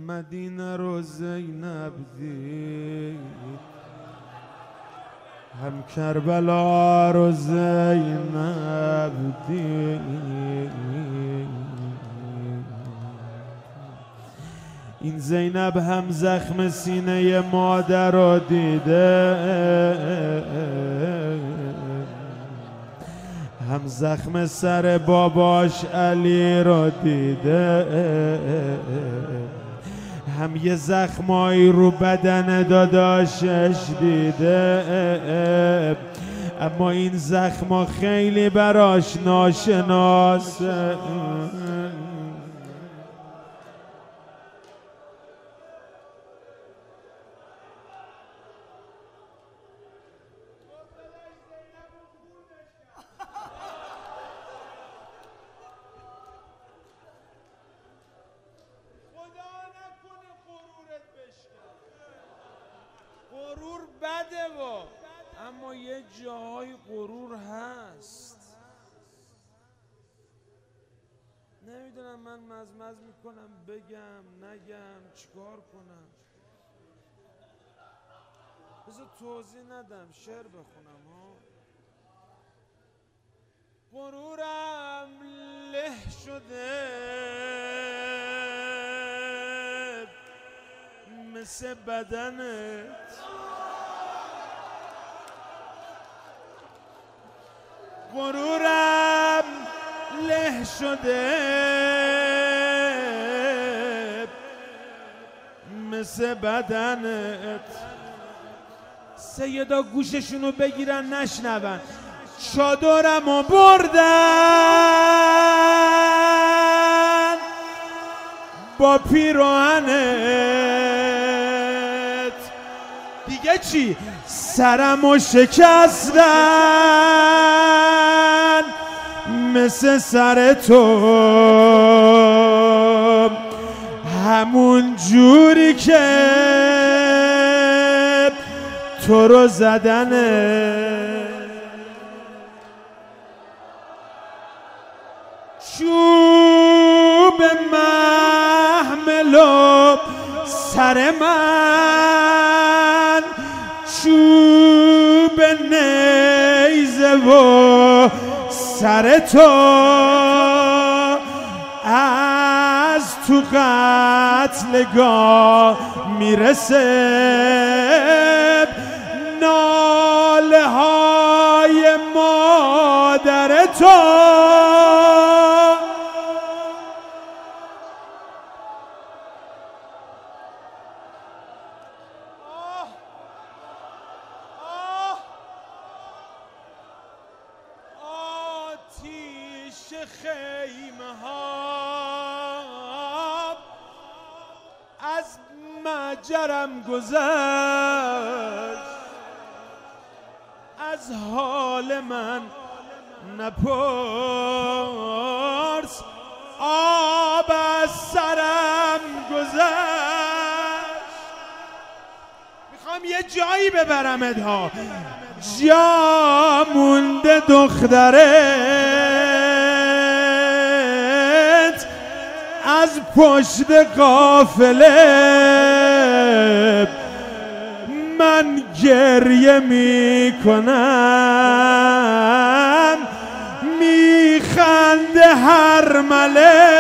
مدینه رو زینب دید، هم کربلا رو زینب دید. این زینب هم زخم سینه مادر رو دیده، هم زخم سر باباش علی رو دیده، هم یه زخمایی رو بدن داداشش دیده، اما این زخما خیلی براش ناشناسه. غرور بده اما یه جاهای غرور هست. نمیدونم من مزمز میکنم بگم نگم چیکار کنم. بذار توضیح ندم شعر بخونم ها. غرورم له شده مثل بدنت، غرورم له شده مثل بدنت. سیدا گوششونو بگیرن نشنون. چادرمو بردن با پیراهنت، دیگه چی؟ سرمو شکستن مثل سر تو، همون جوری که تو رو زدنه. چوب محملو سر من، چوب نیزه و سر تو، از تو قتلگاه میرسه ناله های مادر تو. خیمه ها از مجرم گذشت، از حال من نپرس، آب از سرم گذشت. میخوام یه جایی ببرمت ها، جا مونده دختره از پشت قافله، من گریه میکنم میخنده هر مله.